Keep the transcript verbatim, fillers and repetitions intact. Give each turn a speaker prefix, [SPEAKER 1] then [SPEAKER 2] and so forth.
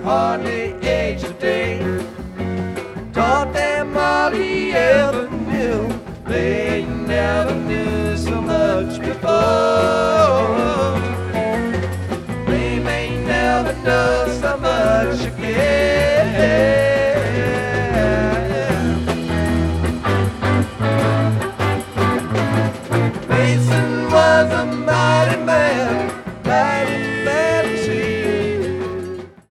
[SPEAKER 1] hardly aged a day. Taught them all he ever knew. They never knew